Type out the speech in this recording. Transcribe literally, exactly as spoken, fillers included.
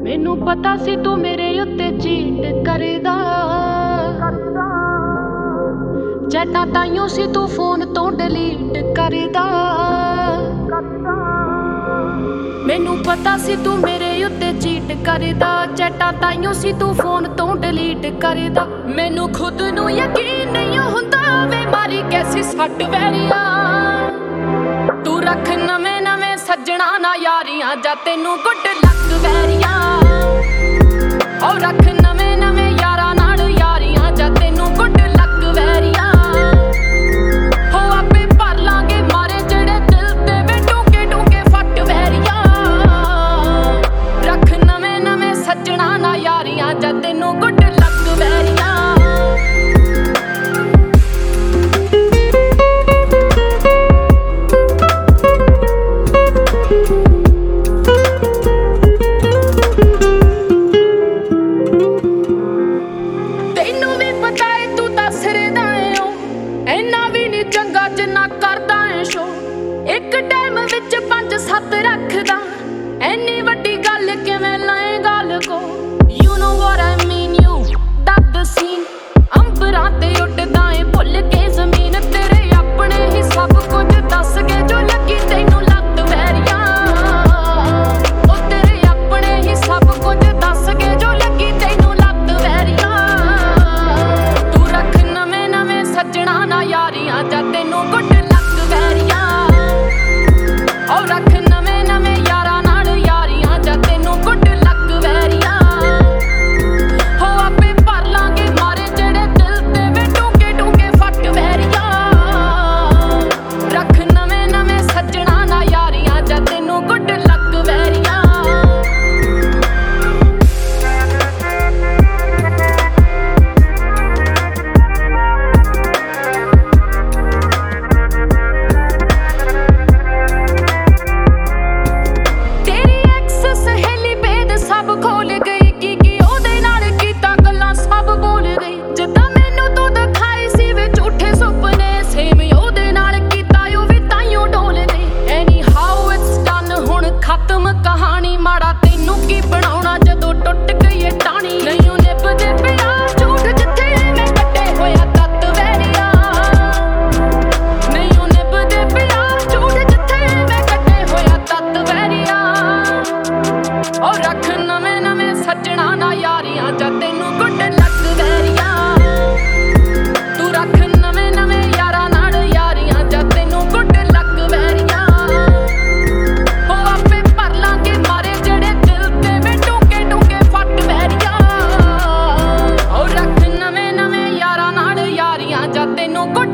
ਮੈਨੂੰ ਪਤਾ ਸੀ ਤੂੰ ਮੇਰੇ ਉੱਤੇ ਚੀਟ ਕਰਦਾ, ਚੈਟਾਂ ਤਾਈਓ ਸੀ ਤੂੰ ਫੋਨ ਤੋਂ ਡਿਲੀਟ ਕਰਦਾ। ਮੈਨੂੰ ਪਤਾ ਸੀ ਤੂੰ ਮੇਰੇ ਉੱਤੇ ਚੀਟ ਕਰਦਾ, ਚੈਟਾਂ ਤਾਈਓ ਸੀ ਤੂੰ ਫੋਨ ਤੋਂ ਡਿਲੀਟ ਕਰਦਾ। ਮੈਨੂੰ ਖੁਦ ਨੂੰ ਯਕੀਨ ਨਹੀਂ ਹੁੰਦਾ ਵੇ ਮਾਰੀ ਕੈਸੀ ਸੱਟ ਵੈਰੀਆ। ਤੂੰ ਰੱਖ ਨਵੇਂ ਨਵੇਂ ਸੱਜਣਾ ਨਾ ਯਾਰੀਆਂ, ਜਾਂ ਤੈਨੂੰ ਗੁੱਡ ਲੱਕ ਵੈਰੀਆ। ਓ ਰੱਖ ਨਵੇਂ ਨਵੇਂ ਯਾਰਾਂ ਨਾਲ ਯਾਰੀਆਂ, ਜਾਂ ਤੈਨੂੰ ਗੁੱਡ ਲੱਕ ਵੈਰੀਆ। ਹੋ ਆਪੇ ਭਰ ਲਾਂਗੇ ਮਾਰੇ ਜਿਹੜੇ ਦਿਲ ਤੇ ਵੇ ਡੂੰਘੇ ਡੂੰਘੇ ਫੱਟ ਵੈਰੀਆ। ਰੱਖ ਨਵੇਂ ਨਵੇਂ ਸੱਜਣਾ ਨਾ ਯਾਰੀਆਂ, ਜਾਂ ਤੈਨੂੰ ਗੁੱਡ ਲੱਕ ਵੈਰੀਆ। ਚੰਗਾ ਜਿੰਨਾ ਕਰਦਾ ਏ ਸ਼ੋ, ਇੱਕ ਟਾਈਮ ਵਿੱਚ ਪੰਜ ਸੱਤ ਰੱਖਦਾ, ਐਨੀ ਵੱਡੀ ਗੱਲ ਕਿਵੇਂ ਲਾਏਗਾ ਲਕੋ। You know what I mean, you ਦੱਸ the scene। ਅੰਬਰਾਂ ਤੇ ਉੱਡਦਾ ਏ ਭੁੱਲ ਕੇ ਜ਼ਮੀਨ, ਤੇਰੇ ਆਪਣੇ ਹੀ ਸਭ ਕੁਝ ਦੱਸ ਕੇ ਜੋ ਲੱਗੀ ਤੈਨੂੰ ਲੱਤ ਵੈਰੀਆ। ਉਹ ਤੇਰੇ ਆਪਣੇ ਹੀ ਸਭ ਕੁਝ ਦੱਸ ਕੇ ਜੋ ਲੱਗੀ ਤੈਨੂੰ ਲੱਤ ਵੈਰੀਆ। ਤੂੰ ਰੱਖ ਨਵੇਂ ਨਵੇਂ ਸੱਜਣਾ ਨਾ ਯਾਰੀਆਂ, ਜਾਂ ਤੈਨੂੰ ਗੁੱਡ ਲੱਕ ਵੈਰੀਆ। ਓ ਰੱਖ ਨਵੇਂ ਨਵੇਂ ਯਾਰਾਂ ਨਾਲ ਯਾਰੀਆਂ, ਜਾਂ ਤੈਨੂੰ ਗੁੱਡ ਲੱਕ ਵੈਰੀਆ। ਹੋ ਆਪੇ ਭਰ ਲਾਂਗੇ ਮਾਰੇ ਜਿਹੜੇ ਦਿਲ ਤੇ ਵੇ ਡੂੰਘੇ ਡੂੰਘੇ ਫੱਟ ਵੈਰੀਆ। ਰੱਖ ਨਵੇਂ ਨਵੇਂ ਸੱਜਣਾ ਨਾ ਯਾਰੀਆਂ, ਜਾਂ ਤੈਨੂੰ ਗੁੱਡ ਲੱਕ ਵੈਰੀਆ। ਖਤਮ ਕਹਾਣੀ ਮਾੜਾ ਤੈਨੂੰ ਕੀ ਬਣਾਉਣਾ ਜਦੋਂ ਟੁੱਟ ਗਈ ਏ ਟਾਣੀ। ਨਹੀਂ ਨਿਭਦੇ ਪਿਆ ਝੂਠ ਜਿੱਥੇ ਐਵੇਂ ਕੱਟੇ ਹੋਇਆ ਤੱਤ ਵੈਰੀਆ। ਨਹੀਂ ਨਿਭਦੇ ਪਿਆ ਝੂਠ ਜਿੱਥੇ ਐਵੇਂ ਕੱਟੇ ਹੋਇਆ ਤੱਤ ਵੈਰੀਆ। ਓ ਰੱਖ ਨਵੇਂ ਨਵੇਂ ਸੱਜਣਾ ਨਾ ਯਾਰੀਆਂ, ਜਾਂ ਤੈਨੂੰ ਗੁੱਡ ਲੱਕ ਵੈਰੀਆ। ਤੂੰ ਰੱਖ ਨਵੇਂ ਨਵੇਂ ਯਾਰਾਂ ਨਾਲ ਯਾਰੀਆਂ, ਜਾਂ ਤੈਨੂੰ ਗੁੱਡ ਲੱਕ ਵੈਰੀਆ। ਜਾਂ ਤੈਨੂੰ